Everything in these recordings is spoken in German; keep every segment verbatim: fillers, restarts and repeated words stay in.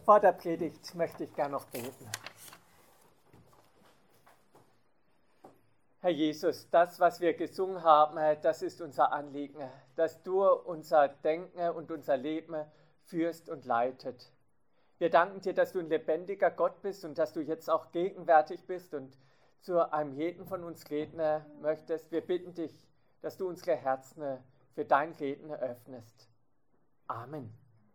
Vor der Predigt möchte ich gerne noch beten. Herr Jesus, das, was wir gesungen haben, das ist unser Anliegen, dass du unser Denken und unser Leben führst und leitet. Wir danken dir, dass du ein lebendiger Gott bist und dass du jetzt auch gegenwärtig bist und zu einem jeden von uns reden möchtest. Wir bitten dich, dass du unsere Herzen für dein Reden öffnest. Amen.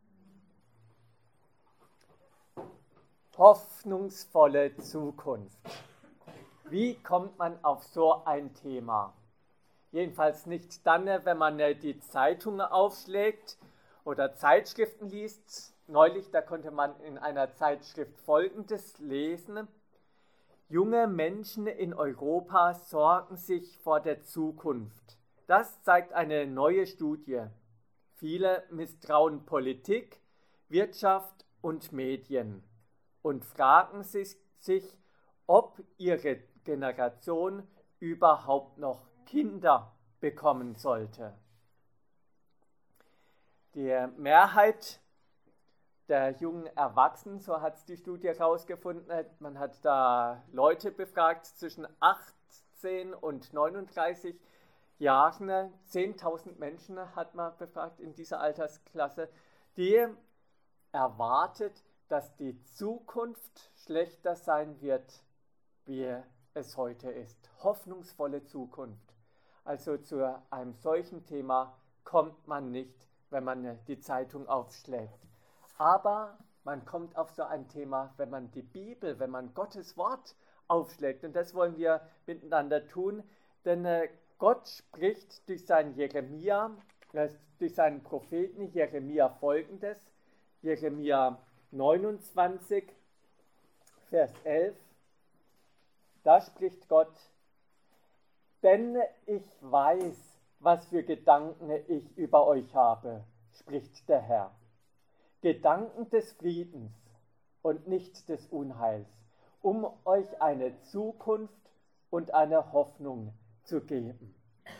Hoffnungsvolle Zukunft. Wie kommt man auf so ein Thema? Jedenfalls nicht dann, wenn man die Zeitungen aufschlägt oder Zeitschriften liest. Neulich, da konnte man in einer Zeitschrift Folgendes lesen. Junge Menschen in Europa sorgen sich vor der Zukunft. Das zeigt eine neue Studie. Viele misstrauen Politik, Wirtschaft und Medien und fragen sich, sich, ob ihre Generation überhaupt noch Kinder bekommen sollte. Die Mehrheit der jungen Erwachsenen, so hat es die Studie herausgefunden, man hat da Leute befragt zwischen achtzehn und neununddreißig Jahren, zehntausend Menschen hat man befragt in dieser Altersklasse, die erwartet, dass die Zukunft schlechter sein wird, wie es heute ist. Hoffnungsvolle Zukunft. Also zu einem solchen Thema kommt man nicht, wenn man die Zeitung aufschlägt. Aber man kommt auf so ein Thema, wenn man die Bibel, wenn man Gottes Wort aufschlägt. Und das wollen wir miteinander tun, denn Gott spricht durch seinen Jeremia, durch seinen Propheten Jeremia Folgendes. Jeremia neunundzwanzig, Vers elf, da spricht Gott: Denn ich weiß, was für Gedanken ich über euch habe, spricht der Herr. Gedanken des Friedens und nicht des Unheils, um euch eine Zukunft und eine Hoffnung zu geben.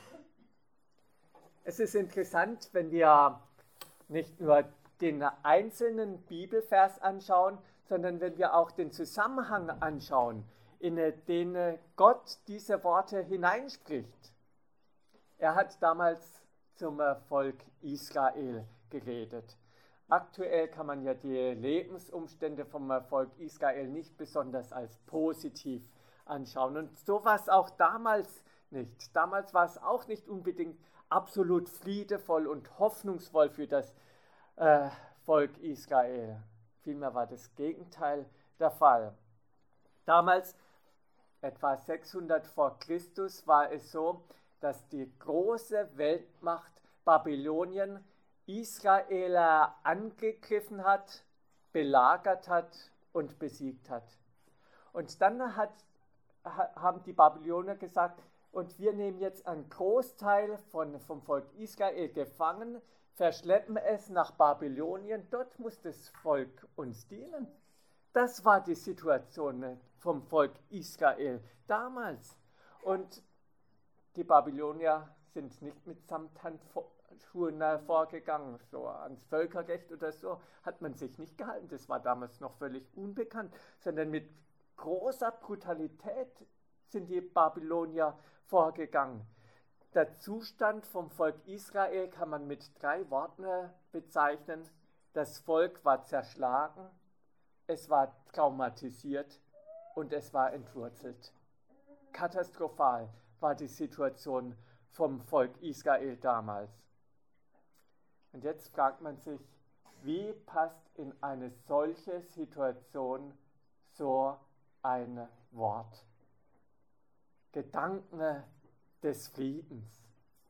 Es ist interessant, wenn wir nicht nur den einzelnen Bibelvers anschauen, sondern wenn wir auch den Zusammenhang anschauen, in den Gott diese Worte hineinspricht. Er hat damals zum Volk Israel geredet. Aktuell kann man ja die Lebensumstände vom Volk Israel nicht besonders als positiv anschauen. Und so war es auch damals nicht. Damals war es auch nicht unbedingt absolut friedevoll und hoffnungsvoll für das Äh, Volk Israel. Vielmehr war das Gegenteil der Fall. Damals, etwa sechshundert vor Christus, war es so, dass die große Weltmacht Babylonien Israel angegriffen hat, belagert hat und besiegt hat. Und dann hat, haben die Babylonier gesagt, und wir nehmen jetzt einen Großteil von, vom Volk Israel gefangen, verschleppen es nach Babylonien, dort muss das Volk uns dienen. Das war die Situation vom Volk Israel damals. Und die Babylonier sind nicht mit Samthandschuhen vorgegangen, so ans Völkerrecht oder so hat man sich nicht gehalten. Das war damals noch völlig unbekannt, sondern mit großer Brutalität sind die Babylonier vorgegangen. Der Zustand vom Volk Israel kann man mit drei Worten bezeichnen. Das Volk war zerschlagen, es war traumatisiert und es war entwurzelt. Katastrophal war die Situation vom Volk Israel damals. Und jetzt fragt man sich, wie passt in eine solche Situation so ein Wort? Gedanken des Friedens,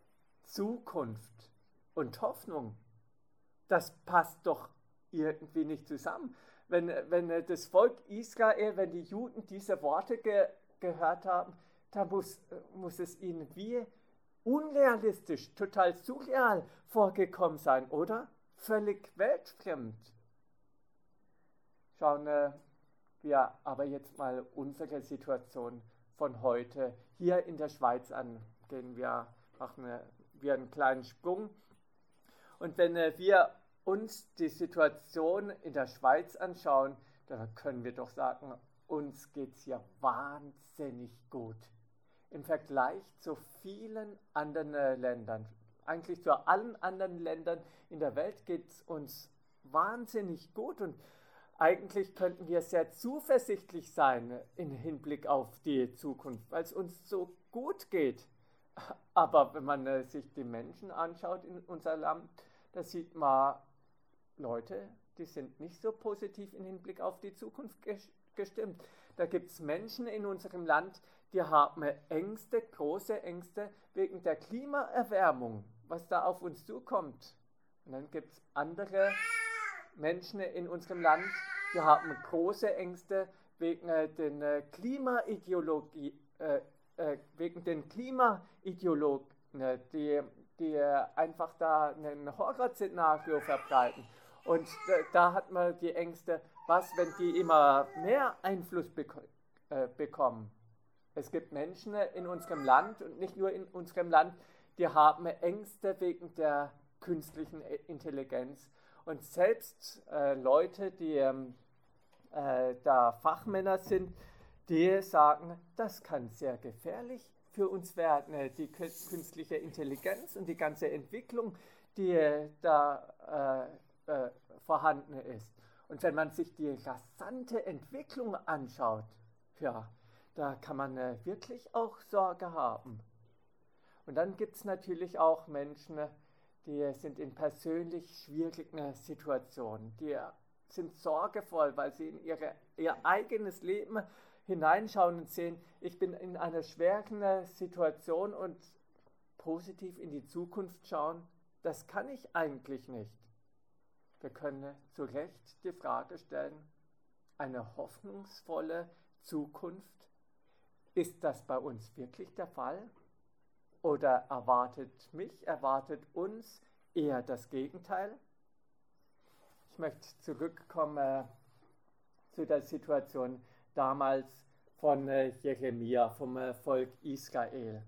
Zukunft und Hoffnung, das passt doch irgendwie nicht zusammen. Wenn, wenn das Volk Israel, wenn die Juden diese Worte ge, gehört haben, dann muss, muss es ihnen wie unrealistisch, total surreal vorgekommen sein, oder? Völlig weltfremd. Schauen wir aber jetzt mal unsere Situation von heute hier in der Schweiz an. Gehen wir, machen wir einen kleinen Sprung. Und wenn wir uns die Situation in der Schweiz anschauen, dann können wir doch sagen, uns geht es hier wahnsinnig gut. Im Vergleich zu vielen anderen Ländern, eigentlich zu allen anderen Ländern in der Welt geht es uns wahnsinnig gut und eigentlich könnten wir sehr zuversichtlich sein im Hinblick auf die Zukunft, weil es uns so gut geht. Aber wenn man äh, sich die Menschen anschaut in unserem Land, da sieht man Leute, die sind nicht so positiv im Hinblick auf die Zukunft ges- gestimmt. Da gibt es Menschen in unserem Land, die haben Ängste, große Ängste wegen der Klimaerwärmung, was da auf uns zukommt. Und dann gibt es andere Menschen in unserem Land, die haben große Ängste wegen äh, den äh, Klimaideologie, äh, äh, wegen den Klimaideologen, äh, die, die äh, einfach da ein Horrorszenario verbreiten. Und äh, da hat man die Ängste, was, wenn die immer mehr Einfluss beko- äh, bekommen. Es gibt Menschen in unserem Land und nicht nur in unserem Land, die haben Ängste wegen der künstlichen Intelligenz. Und selbst äh, Leute, die ähm, äh, da Fachmänner sind, die sagen, das kann sehr gefährlich für uns werden, äh, die künstliche Intelligenz und die ganze Entwicklung, die äh, da äh, äh, vorhanden ist. Und wenn man sich die rasante Entwicklung anschaut, ja, da kann man äh, wirklich auch Sorge haben. Und dann gibt es natürlich auch Menschen, die sind in persönlich schwierigen Situationen, die sind sorgevoll, weil sie in ihre, ihr eigenes Leben hineinschauen und sehen, ich bin in einer schweren Situation und positiv in die Zukunft schauen, das kann ich eigentlich nicht. Wir können zu Recht die Frage stellen, eine hoffnungsvolle Zukunft, ist das bei uns wirklich der Fall? Oder erwartet mich, erwartet uns eher das Gegenteil? Ich möchte zurückkommen äh, zu der Situation damals von äh, Jeremia, vom äh, Volk Israel.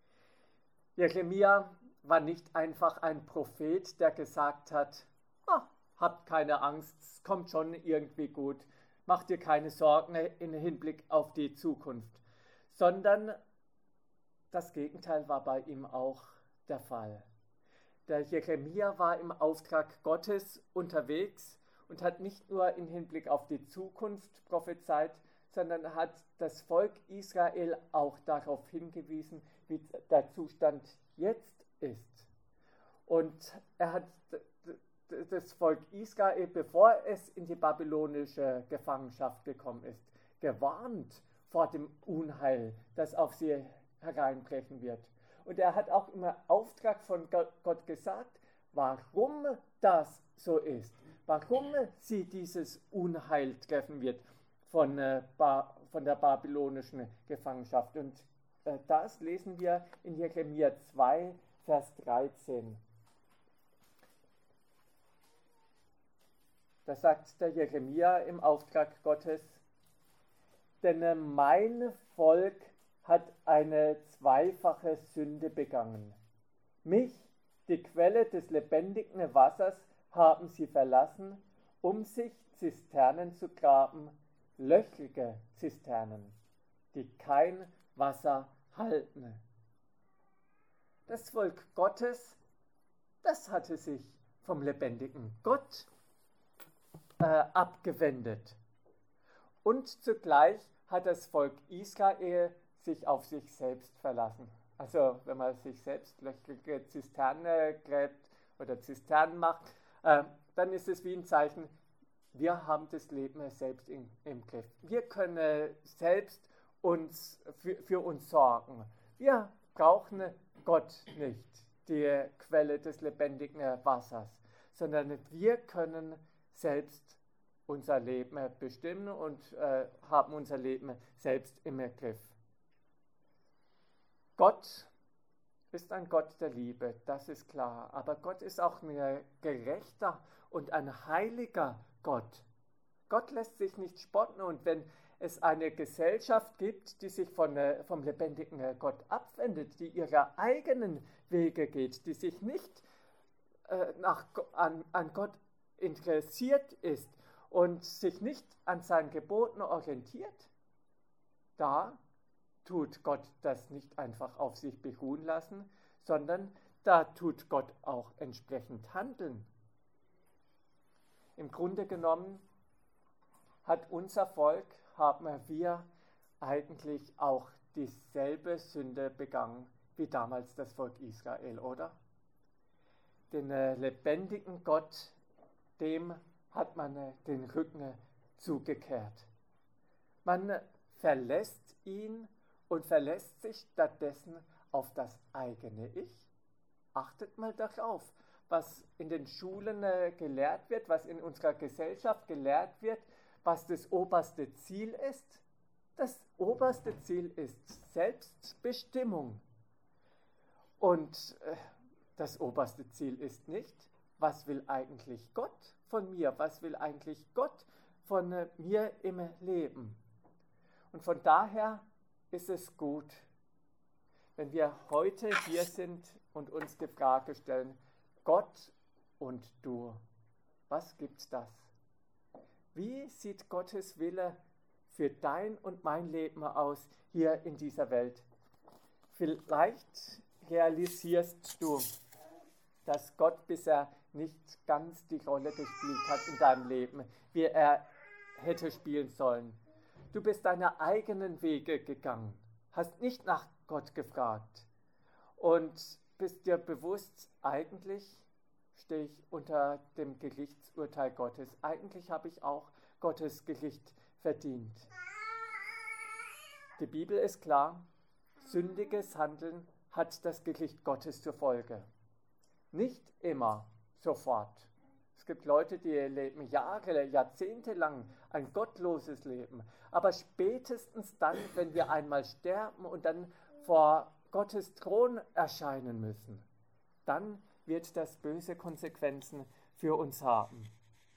Jeremia war nicht einfach ein Prophet, der gesagt hat, oh, habt keine Angst, es kommt schon irgendwie gut, macht dir keine Sorgen im Hinblick auf die Zukunft, sondern das Gegenteil war bei ihm auch der Fall. Der Jeremia war im Auftrag Gottes unterwegs und hat nicht nur im Hinblick auf die Zukunft prophezeit, sondern hat das Volk Israel auch darauf hingewiesen, wie der Zustand jetzt ist. Und er hat das Volk Israel, bevor es in die babylonische Gefangenschaft gekommen ist, gewarnt vor dem Unheil, das auf sie hereinbrechen wird. Und er hat auch im Auftrag von Gott gesagt, warum das so ist, warum sie dieses Unheil treffen wird von, äh, ba- von der babylonischen Gefangenschaft. Und äh, das lesen wir in Jeremia zwei, Vers dreizehn. Da sagt der Jeremia im Auftrag Gottes, denn äh, mein Volk hat eine zweifache Sünde begangen. Mich, die Quelle des lebendigen Wassers, haben sie verlassen, um sich Zisternen zu graben, löchrige Zisternen, die kein Wasser halten. Das Volk Gottes, das hatte sich vom lebendigen Gott äh, abgewendet. Und zugleich hat das Volk Israel sich auf sich selbst verlassen. Also wenn man sich selbst löchrige Zisterne gräbt oder Zisternen macht, äh, dann ist es wie ein Zeichen, wir haben das Leben selbst in, im Griff. Wir können selbst uns für, für uns sorgen. Wir brauchen Gott nicht, die Quelle des lebendigen Wassers, sondern wir können selbst unser Leben bestimmen und äh, haben unser Leben selbst im Griff. Gott ist ein Gott der Liebe, das ist klar. Aber Gott ist auch ein gerechter und ein heiliger Gott. Gott lässt sich nicht spotten. Und wenn es eine Gesellschaft gibt, die sich von, vom lebendigen Gott abwendet, die ihre eigenen Wege geht, die sich nicht äh, nach, an, an Gott interessiert ist und sich nicht an seinen Geboten orientiert, da tut Gott das nicht einfach auf sich beruhen lassen, sondern da tut Gott auch entsprechend handeln. Im Grunde genommen hat unser Volk, haben wir eigentlich auch dieselbe Sünde begangen wie damals das Volk Israel, oder? Den äh, lebendigen Gott, dem hat man äh, den Rücken äh, zugekehrt. Man äh, verlässt ihn und verlässt sich stattdessen auf das eigene Ich. Achtet mal darauf, was in den Schulen äh, gelehrt wird, was in unserer Gesellschaft gelehrt wird, was das oberste Ziel ist. Das oberste Ziel ist Selbstbestimmung. Und äh, das oberste Ziel ist nicht, was will eigentlich Gott von mir? Was will eigentlich Gott von äh, mir im Leben? Und von daher ist es gut, wenn wir heute hier sind und uns die Frage stellen, Gott und du, was gibt's das? Wie sieht Gottes Wille für dein und mein Leben aus hier in dieser Welt? Vielleicht realisierst du, dass Gott bisher nicht ganz die Rolle gespielt hat in deinem Leben, wie er hätte spielen sollen. Du bist deine eigenen Wege gegangen, hast nicht nach Gott gefragt und bist dir bewusst, eigentlich stehe ich unter dem Gerichtsurteil Gottes. Eigentlich habe ich auch Gottes Gericht verdient. Die Bibel ist klar, sündiges Handeln hat das Gericht Gottes zur Folge. Nicht immer sofort. Es gibt Leute, die leben Jahre, Jahrzehnte lang ein gottloses Leben. Aber spätestens dann, wenn wir einmal sterben und dann vor Gottes Thron erscheinen müssen, dann wird das böse Konsequenzen für uns haben.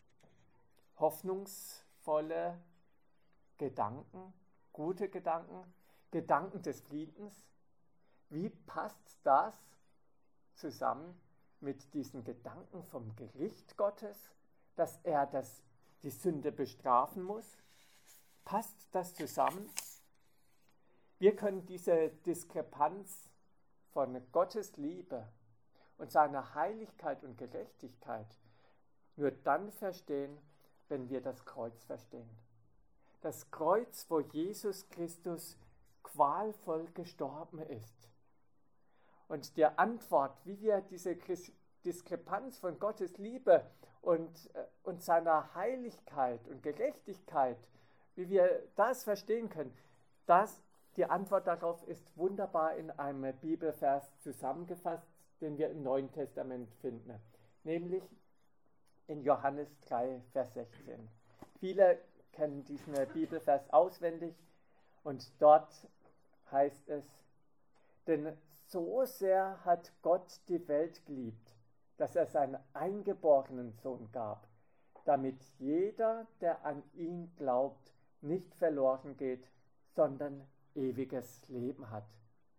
Hoffnungsvolle Gedanken, gute Gedanken, Gedanken des Friedens. Wie passt das zusammen mit diesen Gedanken vom Gericht Gottes, dass er das, die Sünde bestrafen muss? Passt das zusammen? Wir können diese Diskrepanz von Gottes Liebe und seiner Heiligkeit und Gerechtigkeit nur dann verstehen, wenn wir das Kreuz verstehen. Das Kreuz, wo Jesus Christus qualvoll gestorben ist. Und die Antwort, wie wir diese Diskrepanz von Gottes Liebe und, und seiner Heiligkeit und Gerechtigkeit, wie wir das verstehen können, das, die Antwort darauf ist wunderbar in einem Bibelvers zusammengefasst, den wir im Neuen Testament finden, nämlich in Johannes drei, Vers sechzehn. Viele kennen diesen Bibelvers auswendig und dort heißt es, denn so sehr hat Gott die Welt geliebt, dass er seinen eingeborenen Sohn gab, damit jeder, der an ihn glaubt, nicht verloren geht, sondern ewiges Leben hat.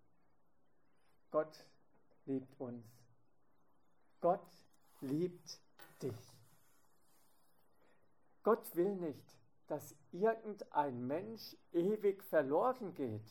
Gott liebt uns. Gott liebt dich. Gott will nicht, dass irgendein Mensch ewig verloren geht,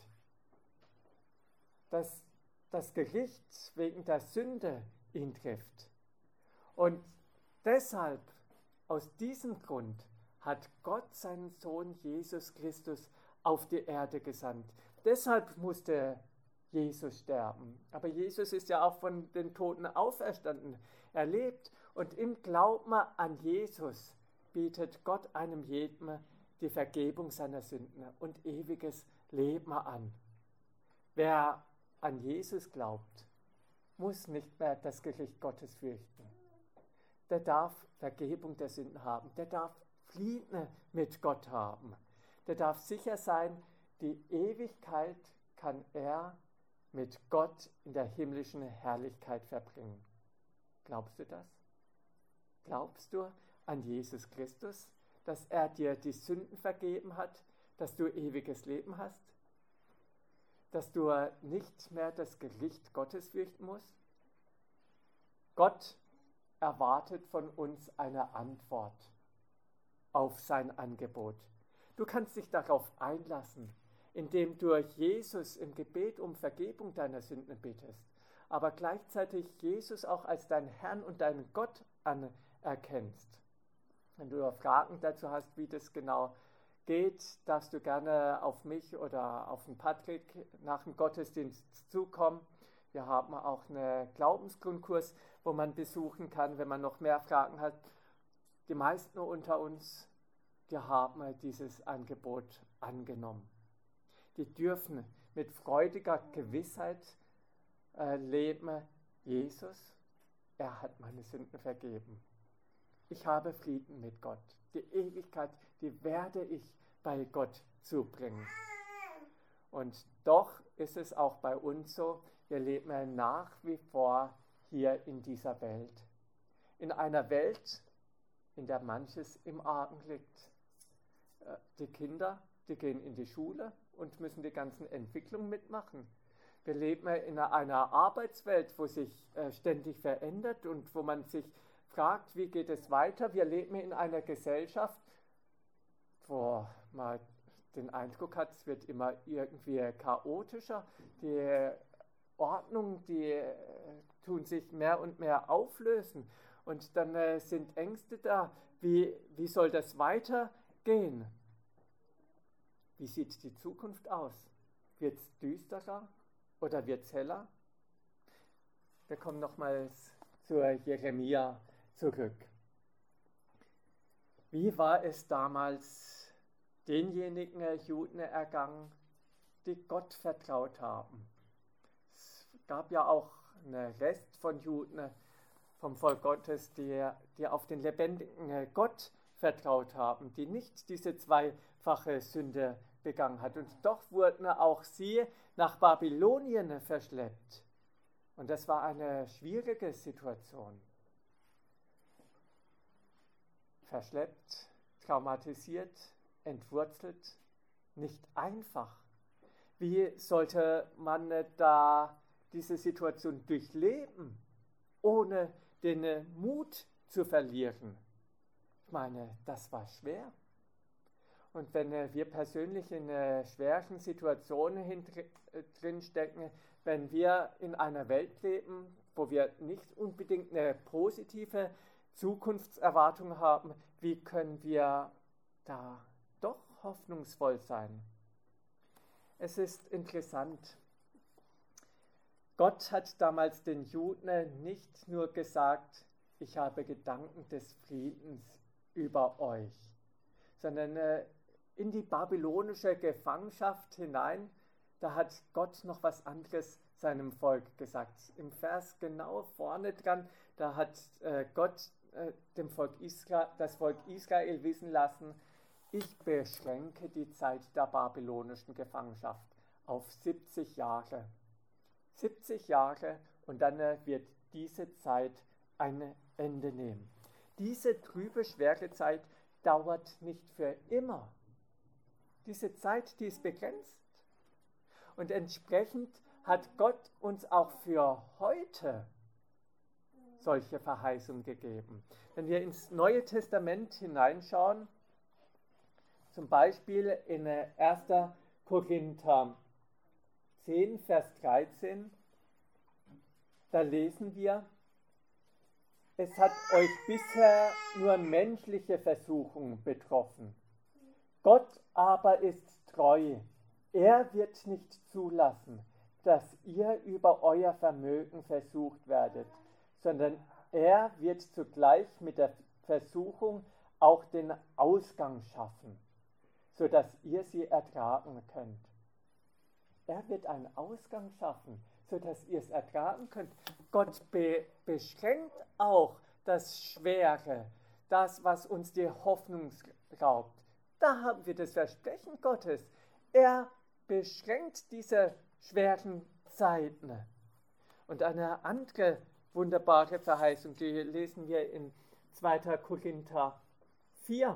dass das Gericht wegen der Sünde ihn trifft. Und deshalb, aus diesem Grund, hat Gott seinen Sohn Jesus Christus auf die Erde gesandt. Deshalb musste Jesus sterben. Aber Jesus ist ja auch von den Toten auferstanden. Er lebt und im Glauben an Jesus bietet Gott einem jeden die Vergebung seiner Sünden und ewiges Leben an. Wer an Jesus glaubt, muss nicht mehr das Gericht Gottes fürchten. Der darf Vergebung der Sünden haben. Der darf Frieden mit Gott haben. Der darf sicher sein, die Ewigkeit kann er mit Gott in der himmlischen Herrlichkeit verbringen. Glaubst du das? Glaubst du an Jesus Christus, dass er dir die Sünden vergeben hat, dass du ewiges Leben hast? Dass du nicht mehr das Gericht Gottes fürchten musst? Gott erwartet von uns eine Antwort auf sein Angebot. Du kannst dich darauf einlassen, indem du Jesus im Gebet um Vergebung deiner Sünden bittest, aber gleichzeitig Jesus auch als deinen Herrn und deinen Gott anerkennst. Wenn du Fragen dazu hast, wie das genau geht, darfst du gerne auf mich oder auf den Patrick nach dem Gottesdienst zukommen. Wir haben auch einen Glaubensgrundkurs, wo man besuchen kann, wenn man noch mehr Fragen hat. Die meisten unter uns, die haben dieses Angebot angenommen. Die dürfen mit freudiger Gewissheit äh, leben, Jesus, er hat meine Sünden vergeben. Ich habe Frieden mit Gott. Die Ewigkeit, die werde ich bei Gott zubringen. Und doch ist es auch bei uns so, wir leben nach wie vor hier in dieser Welt. In einer Welt, in der manches im Argen liegt. Die Kinder, die gehen in die Schule und müssen die ganzen Entwicklungen mitmachen. Wir leben in einer Arbeitswelt, wo sich ständig verändert und wo man sich fragt, wie geht es weiter. Wir leben in einer Gesellschaft, wo man den Eindruck hat, es wird immer irgendwie chaotischer. Die Ordnung, die äh, tun sich mehr und mehr auflösen. Und dann äh, sind Ängste da, wie, wie soll das weitergehen? Wie sieht die Zukunft aus? Wird es düsterer oder wird es heller? Wir kommen nochmals zur Jeremia zurück. Wie war es damals denjenigen Juden ergangen, die Gott vertraut haben? Es gab ja auch einen Rest von Juden vom Volk Gottes, die, die auf den lebendigen Gott vertraut haben, die nicht diese zweifache Sünde begangen hat. Und doch wurden auch sie nach Babylonien verschleppt. Und das war eine schwierige Situation. Verschleppt, traumatisiert, entwurzelt, nicht einfach. Wie sollte man da diese Situation durchleben, ohne den Mut zu verlieren? Ich meine, das war schwer. Und wenn wir persönlich in schweren Situationen drinstecken, wenn wir in einer Welt leben, wo wir nicht unbedingt eine positive Zukunftserwartung haben, wie können wir da doch hoffnungsvoll sein? Es ist interessant. Gott hat damals den Juden nicht nur gesagt, ich habe Gedanken des Friedens über euch, sondern äh, in die babylonische Gefangenschaft hinein, da hat Gott noch was anderes seinem Volk gesagt. Im Vers genau vorne dran, da hat äh, Gott äh, dem Volk Israel, das Volk Israel wissen lassen, ich beschränke die Zeit der babylonischen Gefangenschaft auf siebzig Jahre. siebzig Jahre und dann äh, wird diese Zeit ein Ende nehmen. Diese trübe, schwere Zeit dauert nicht für immer. Diese Zeit, die ist begrenzt. Und entsprechend hat Gott uns auch für heute solche Verheißungen gegeben. Wenn wir ins Neue Testament hineinschauen, zum Beispiel in erster Korinther zehn, Vers dreizehn, da lesen wir, es hat euch bisher nur menschliche Versuchung betroffen. Gott aber ist treu. Er wird nicht zulassen, dass ihr über euer Vermögen versucht werdet, sondern er wird zugleich mit der Versuchung auch den Ausgang schaffen, sodass ihr sie ertragen könnt. Er wird einen Ausgang schaffen, sodass ihr es ertragen könnt. Gott be- beschränkt auch das Schwere, das, was uns die Hoffnung raubt. Da haben wir das Versprechen Gottes. Er beschränkt diese schweren Zeiten. Und eine andere wunderbare Verheißung, die lesen wir in zweiter Korinther vier,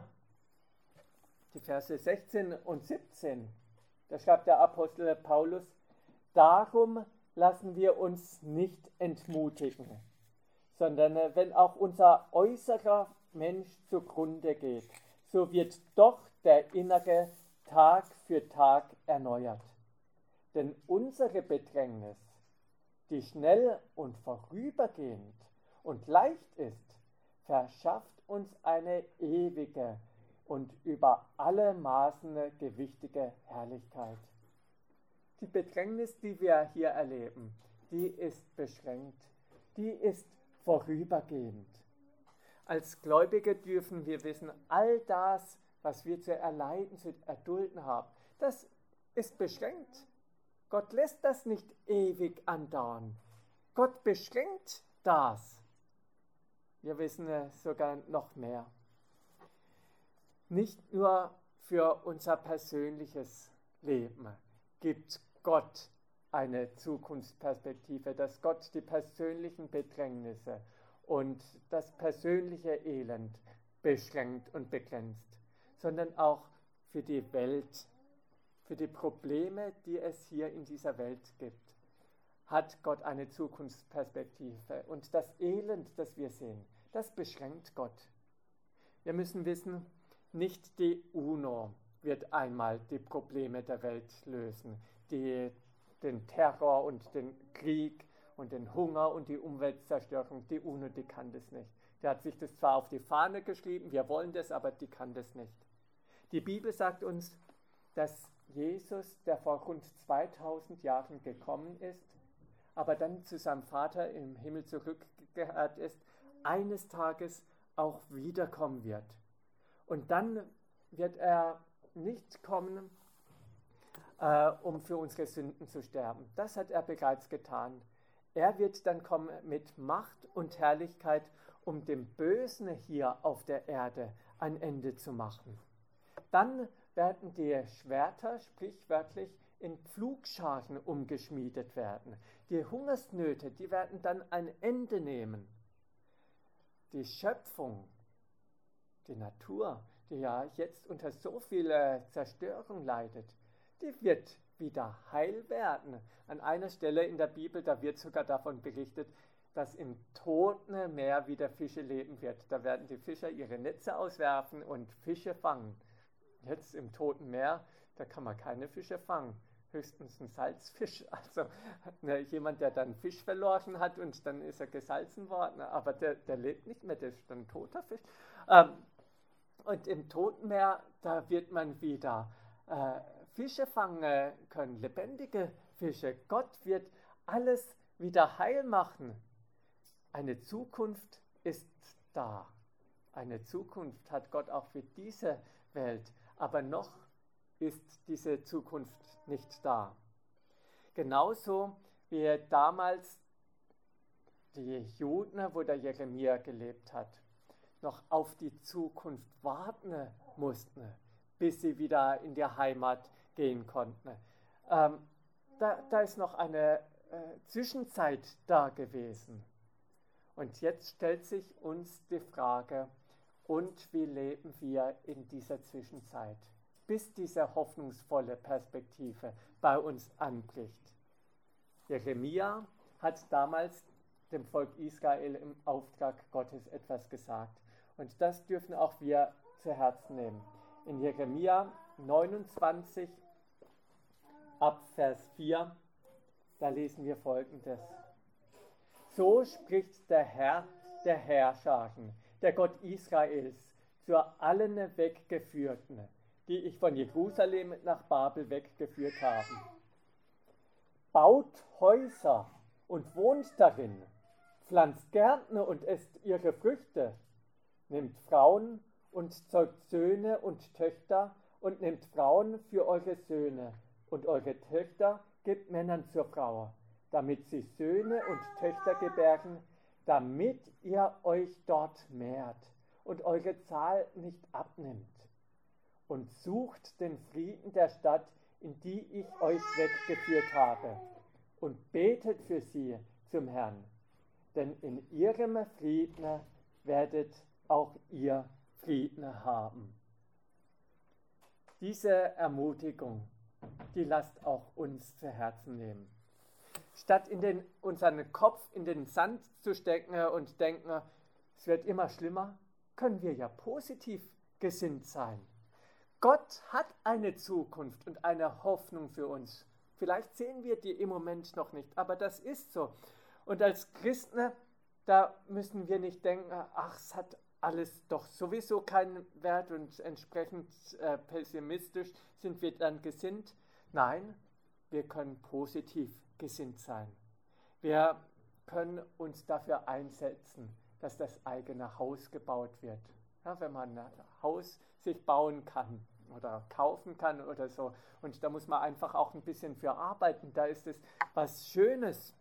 die Verse sechzehn und siebzehn. Da schreibt der Apostel Paulus, darum lassen wir uns nicht entmutigen, sondern wenn auch unser äußerer Mensch zugrunde geht, so wird doch der innere Tag für Tag erneuert. Denn unsere Bedrängnis, die schnell und vorübergehend und leicht ist, verschafft uns eine ewige und über alle Maßen gewichtige Herrlichkeit. Die Bedrängnis, die wir hier erleben, die ist beschränkt, die ist vorübergehend. Als Gläubige dürfen wir wissen, all das, was wir zu erleiden, zu erdulden haben, das ist beschränkt. Gott lässt das nicht ewig andauern. Gott beschränkt das. Wir wissen sogar noch mehr. Nicht nur für unser persönliches Leben gibt Gott eine Zukunftsperspektive, dass Gott die persönlichen Bedrängnisse und das persönliche Elend beschränkt und begrenzt, sondern auch für die Welt, für die Probleme, die es hier in dieser Welt gibt, hat Gott eine Zukunftsperspektive. Und das Elend, das wir sehen, das beschränkt Gott. Wir müssen wissen, nicht die UNO wird einmal die Probleme der Welt lösen, die, den Terror und den Krieg und den Hunger und die Umweltzerstörung. Die UNO, die kann das nicht. Die hat sich das zwar auf die Fahne geschrieben, wir wollen das, aber die kann das nicht. Die Bibel sagt uns, dass Jesus, der vor rund zweitausend Jahren gekommen ist, aber dann zu seinem Vater im Himmel zurückgekehrt ist, eines Tages auch wiederkommen wird. Und dann wird er nicht kommen, äh, um für unsere Sünden zu sterben. Das hat er bereits getan. Er wird dann kommen mit Macht und Herrlichkeit, um dem Bösen hier auf der Erde ein Ende zu machen. Dann werden die Schwerter sprichwörtlich in Pflugscharen umgeschmiedet werden. Die Hungersnöte, die werden dann ein Ende nehmen. Die Schöpfung, die Natur, die ja jetzt unter so viel Zerstörung leidet, die wird wieder heil werden. An einer Stelle in der Bibel, da wird sogar davon berichtet, dass im Toten Meer wieder Fische leben wird. Da werden die Fischer ihre Netze auswerfen und Fische fangen. Jetzt im Toten Meer, da kann man keine Fische fangen, höchstens ein Salzfisch. Also ne, jemand, der dann Fisch verloren hat und dann ist er gesalzen worden, aber der, der lebt nicht mehr, der ist dann ein toter Fisch. Ähm, und im Toten Meer, da wird man wieder äh, Fische fangen können, lebendige Fische. Gott wird alles wieder heil machen. Eine Zukunft ist da. Eine Zukunft hat Gott auch für diese Welt. Aber noch ist diese Zukunft nicht da. Genauso wie damals die Juden, wo der Jeremia gelebt hat, noch auf die Zukunft warten mussten, bis sie wieder in die Heimat gehen konnten. Ähm, da, da ist noch eine äh, Zwischenzeit da gewesen. Und jetzt stellt sich uns die Frage, und wie leben wir in dieser Zwischenzeit, bis diese hoffnungsvolle Perspektive bei uns anbricht? Jeremia hat damals dem Volk Israel im Auftrag Gottes etwas gesagt. Und das dürfen auch wir zu Herzen nehmen. In Jeremia neunundzwanzig, ab Vers vier, da lesen wir Folgendes. So spricht der Herr der Herrscharen, der Gott Israels, zu allen Weggeführten, die ich von Jerusalem nach Babel weggeführt habe. Baut Häuser und wohnt darin, pflanzt Gärten und esst ihre Früchte, nehmt Frauen und zeugt Söhne und Töchter und nehmt Frauen für eure Söhne und eure Töchter gebt Männern zur Frau, damit sie Söhne und Töchter gebären, damit ihr euch dort mehrt und eure Zahl nicht abnimmt. Und sucht den Frieden der Stadt, in die ich euch weggeführt habe, und betet für sie zum Herrn. Denn in ihrem Frieden werdet auch ihr Frieden haben. Diese Ermutigung, die lasst auch uns zu Herzen nehmen. Statt in den, unseren Kopf in den Sand zu stecken und denken, es wird immer schlimmer, können wir ja positiv gesinnt sein. Gott hat eine Zukunft und eine Hoffnung für uns. Vielleicht sehen wir die im Moment noch nicht, aber das ist so. Und als Christen, da müssen wir nicht denken, ach, es hat alles doch sowieso keinen Wert und entsprechend äh, pessimistisch sind wir dann gesinnt. Nein, wir können positiv gesinnt sein. Wir können uns dafür einsetzen, dass das eigene Haus gebaut wird. Ja, wenn man ein Haus sich bauen kann oder kaufen kann oder so. Und da muss man einfach auch ein bisschen für arbeiten. Da ist es was Schönes.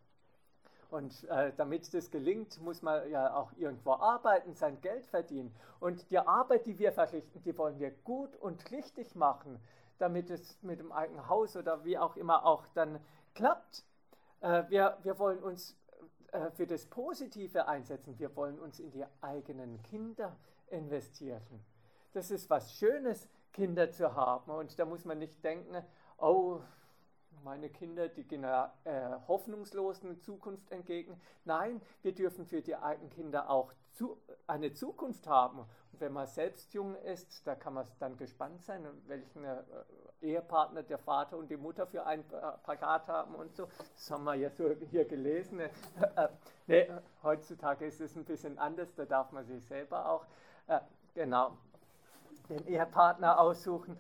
Und äh, damit das gelingt, muss man ja auch irgendwo arbeiten, sein Geld verdienen. Und die Arbeit, die wir verrichten, die wollen wir gut und richtig machen, damit es mit dem eigenen Haus oder wie auch immer auch dann klappt. Äh, wir, wir wollen uns äh, für das Positive einsetzen. Wir wollen uns in die eigenen Kinder investieren. Das ist was Schönes, Kinder zu haben. Und da muss man nicht denken, oh, meine Kinder, die gehen einer äh, hoffnungslosen Zukunft entgegen. Nein, wir dürfen für die eigenen Kinder auch zu, eine Zukunft haben. Und wenn man selbst jung ist, da kann man dann gespannt sein, welchen äh, Ehepartner der Vater und die Mutter für einen äh, parat haben und so. Das haben wir ja so hier gelesen. Äh, äh, nee, heutzutage ist es ein bisschen anders, da darf man sich selber auch äh, genau den Ehepartner aussuchen.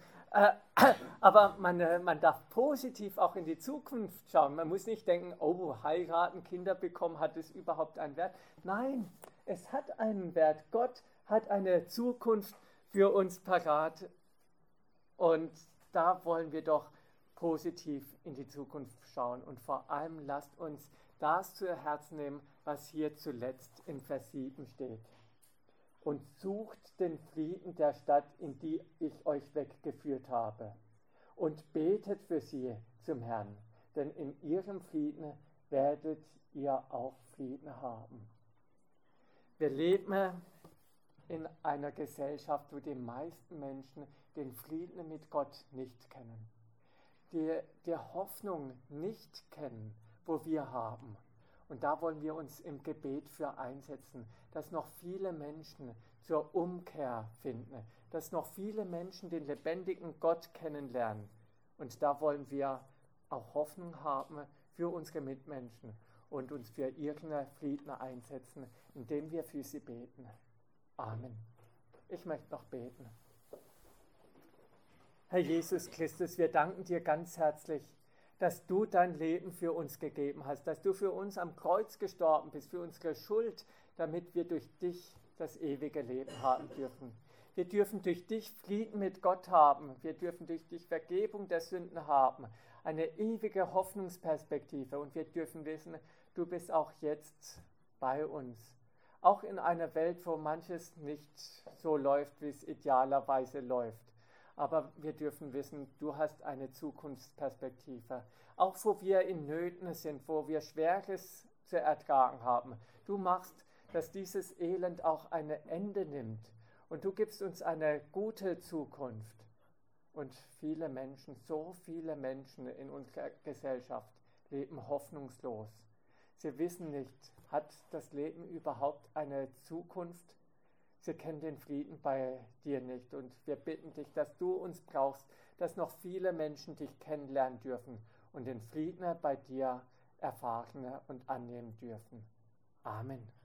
Aber man, man darf positiv auch in die Zukunft schauen. Man muss nicht denken, oh, heiraten, Kinder bekommen, hat es überhaupt einen Wert? Nein, es hat einen Wert. Gott hat eine Zukunft für uns parat. Und da wollen wir doch positiv in die Zukunft schauen. Und vor allem lasst uns das zu Herzen nehmen, was hier zuletzt in Vers sieben steht. Und sucht den Frieden der Stadt, in die ich euch weggeführt habe. Und betet für sie zum Herrn, denn in ihrem Frieden werdet ihr auch Frieden haben. Wir leben in einer Gesellschaft, wo die meisten Menschen den Frieden mit Gott nicht kennen, die die Hoffnung nicht kennen, wo wir haben. Und da wollen wir uns im Gebet für einsetzen, dass noch viele Menschen zur Umkehr finden, dass noch viele Menschen den lebendigen Gott kennenlernen. Und da wollen wir auch Hoffnung haben für unsere Mitmenschen und uns für ihren Frieden einsetzen, indem wir für sie beten. Amen. Ich möchte noch beten. Herr Jesus Christus, wir danken dir ganz herzlich, dass du dein Leben für uns gegeben hast, dass du für uns am Kreuz gestorben bist, für unsere Schuld, damit wir durch dich das ewige Leben haben dürfen. Wir dürfen durch dich Frieden mit Gott haben, wir dürfen durch dich Vergebung der Sünden haben, eine ewige Hoffnungsperspektive und wir dürfen wissen, du bist auch jetzt bei uns. Auch in einer Welt, wo manches nicht so läuft, wie es idealerweise läuft. Aber wir dürfen wissen, du hast eine Zukunftsperspektive. Auch wo wir in Nöten sind, wo wir Schweres zu ertragen haben. Du machst, dass dieses Elend auch ein Ende nimmt. Und du gibst uns eine gute Zukunft. Und viele Menschen, so viele Menschen in unserer Gesellschaft leben hoffnungslos. Sie wissen nicht, hat das Leben überhaupt eine Zukunft? Sie kennen den Frieden bei dir nicht und wir bitten dich, dass du uns brauchst, dass noch viele Menschen dich kennenlernen dürfen und den Frieden bei dir erfahren und annehmen dürfen. Amen.